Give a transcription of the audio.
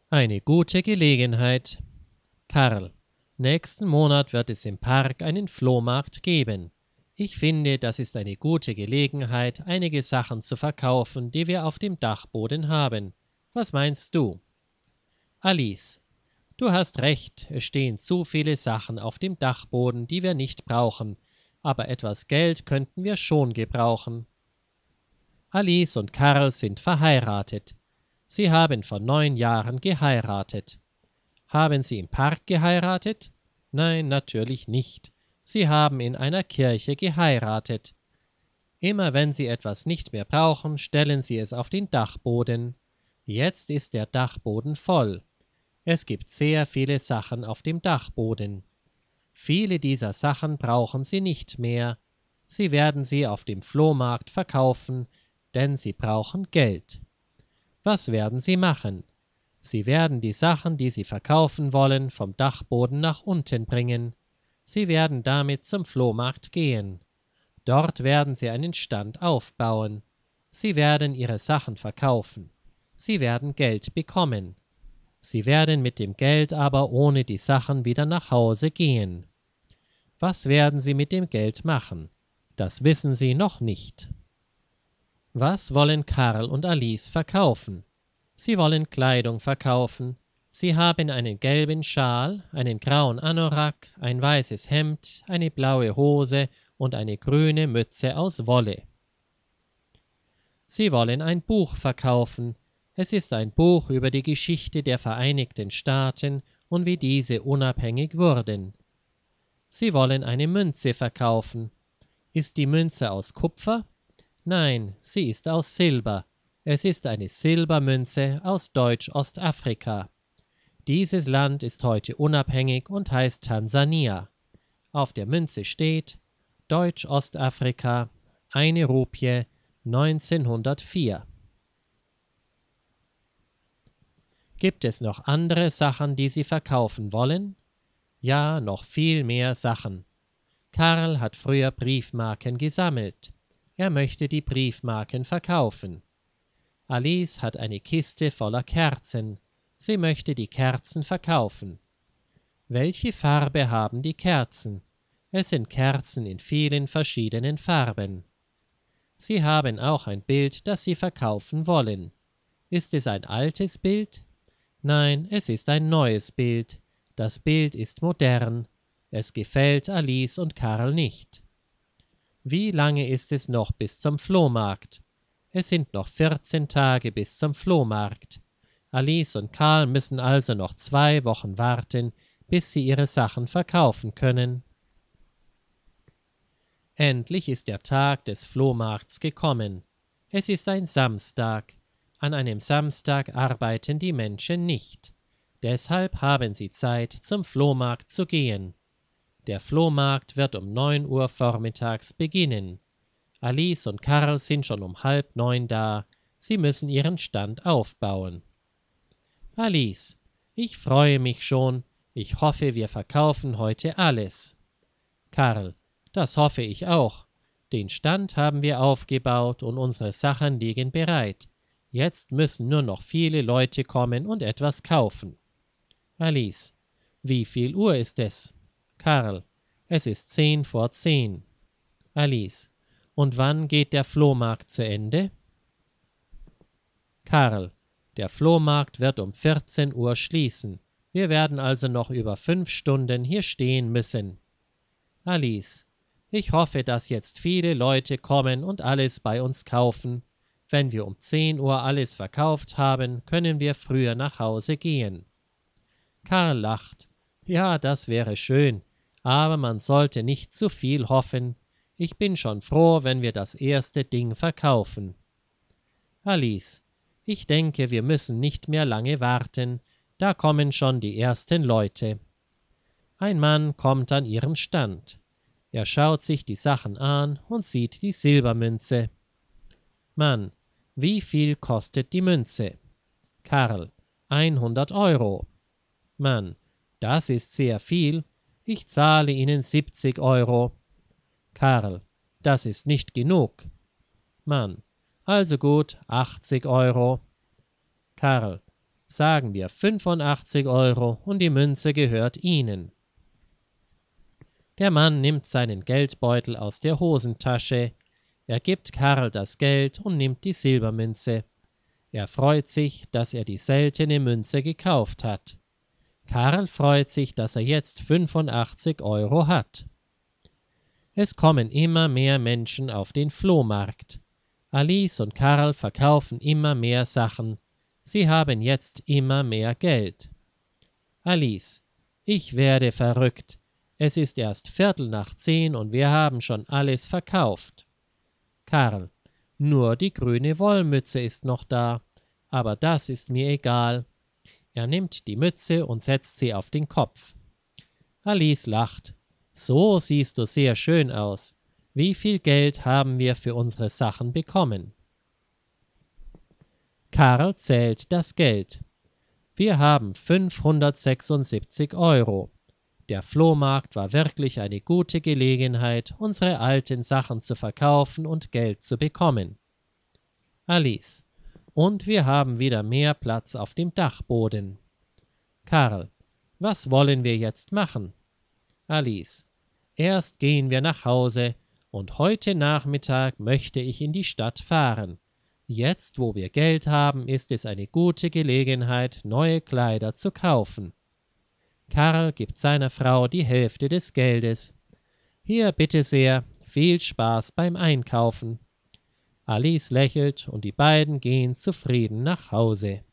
Eine gute Gelegenheit. Karl, nächsten Monat wird es im Park einen Flohmarkt geben. Ich finde, das ist eine gute Gelegenheit, einige Sachen zu verkaufen, die wir auf dem Dachboden haben. Was meinst du? Alice, du hast recht, es stehen zu viele Sachen auf dem Dachboden, die wir nicht brauchen, aber etwas Geld könnten wir schon gebrauchen. Alice und Karl sind verheiratet. Sie haben vor 9 Jahren geheiratet. Haben Sie im Park geheiratet? Nein, natürlich nicht. Sie haben in einer Kirche geheiratet. Immer wenn Sie etwas nicht mehr brauchen, stellen Sie es auf den Dachboden. Jetzt ist der Dachboden voll. Es gibt sehr viele Sachen auf dem Dachboden. Viele dieser Sachen brauchen Sie nicht mehr. Sie werden sie auf dem Flohmarkt verkaufen, denn Sie brauchen Geld. Was werden Sie machen? Sie werden die Sachen, die Sie verkaufen wollen, vom Dachboden nach unten bringen. Sie werden damit zum Flohmarkt gehen. Dort werden Sie einen Stand aufbauen. Sie werden Ihre Sachen verkaufen. Sie werden Geld bekommen. Sie werden mit dem Geld aber ohne die Sachen wieder nach Hause gehen. Was werden Sie mit dem Geld machen? Das wissen Sie noch nicht. Was wollen Karl und Alice verkaufen? Sie wollen Kleidung verkaufen. Sie haben einen gelben Schal, einen grauen Anorak, ein weißes Hemd, eine blaue Hose und eine grüne Mütze aus Wolle. Sie wollen ein Buch verkaufen. Es ist ein Buch über die Geschichte der Vereinigten Staaten und wie diese unabhängig wurden. Sie wollen eine Münze verkaufen. Ist die Münze aus Kupfer? Nein, sie ist aus Silber. Es ist eine Silbermünze aus Deutsch-Ostafrika. Dieses Land ist heute unabhängig und heißt Tansania. Auf der Münze steht Deutsch-Ostafrika, 1 Rupie, 1904. Gibt es noch andere Sachen, die Sie verkaufen wollen? Ja, noch viel mehr Sachen. Karl hat früher Briefmarken gesammelt. Er möchte die Briefmarken verkaufen. Alice hat eine Kiste voller Kerzen. Sie möchte die Kerzen verkaufen. Welche Farbe haben die Kerzen? Es sind Kerzen in vielen verschiedenen Farben. Sie haben auch ein Bild, das Sie verkaufen wollen. Ist es ein altes Bild? Nein, es ist ein neues Bild. Das Bild ist modern. Es gefällt Alice und Karl nicht. Wie lange ist es noch bis zum Flohmarkt? Es sind noch 14 Tage bis zum Flohmarkt. Alice und Karl müssen also noch 2 Wochen warten, bis sie ihre Sachen verkaufen können. Endlich ist der Tag des Flohmarkts gekommen. Es ist ein Samstag. An einem Samstag arbeiten die Menschen nicht. Deshalb haben sie Zeit, zum Flohmarkt zu gehen. Der Flohmarkt wird um 9 Uhr vormittags beginnen. Alice und Karl sind schon um 8:30 da. Sie müssen ihren Stand aufbauen. Alice, ich freue mich schon. Ich hoffe, wir verkaufen heute alles. Karl, das hoffe ich auch. Den Stand haben wir aufgebaut und unsere Sachen liegen bereit. Jetzt müssen nur noch viele Leute kommen und etwas kaufen. Alice, wie viel Uhr ist es? Karl, es ist 10:10. Alice, und wann geht der Flohmarkt zu Ende? Karl, der Flohmarkt wird um 14 Uhr schließen. Wir werden also noch über 5 Stunden hier stehen müssen. Alice, ich hoffe, dass jetzt viele Leute kommen und alles bei uns kaufen. Wenn wir um 10 Uhr alles verkauft haben, können wir früher nach Hause gehen. Karl lacht. Ja, das wäre schön, aber man sollte nicht zu viel hoffen. Ich bin schon froh, wenn wir das erste Ding verkaufen. Alice, ich denke, wir müssen nicht mehr lange warten. Da kommen schon die ersten Leute. Ein Mann kommt an ihren Stand. Er schaut sich die Sachen an und sieht die Silbermünze. Mann, wie viel kostet die Münze? Karl, 100 Euro. Mann, das ist sehr viel. Ich zahle Ihnen 70 Euro. Karl, das ist nicht genug. Mann, also gut, 80 Euro. Karl, Sagen wir 85 € und die Münze gehört Ihnen. Der Mann nimmt seinen Geldbeutel aus der Hosentasche. Er gibt Karl das Geld und nimmt die Silbermünze. Er freut sich, dass er die seltene Münze gekauft hat. Karl freut sich, dass er jetzt 85 € hat. Es kommen immer mehr Menschen auf den Flohmarkt. Alice und Karl verkaufen immer mehr Sachen. Sie haben jetzt immer mehr Geld. Alice: Ich werde verrückt. Es ist erst 9:15 und wir haben schon alles verkauft. Karl: Nur die grüne Wollmütze ist noch da, aber das ist mir egal. Er nimmt die Mütze und setzt sie auf den Kopf. Alice lacht. So siehst du sehr schön aus. Wie viel Geld haben wir für unsere Sachen bekommen? Karl zählt das Geld. Wir haben 576 €. Der Flohmarkt war wirklich eine gute Gelegenheit, unsere alten Sachen zu verkaufen und Geld zu bekommen. Alice: Und wir haben wieder mehr Platz auf dem Dachboden. Karl: Was wollen wir jetzt machen? Alice: Erst gehen wir nach Hause und heute Nachmittag möchte ich in die Stadt fahren. Jetzt, wo wir Geld haben, ist es eine gute Gelegenheit, neue Kleider zu kaufen. Karl gibt seiner Frau die Hälfte des Geldes. Hier, bitte sehr, viel Spaß beim Einkaufen. Alice lächelt und die beiden gehen zufrieden nach Hause.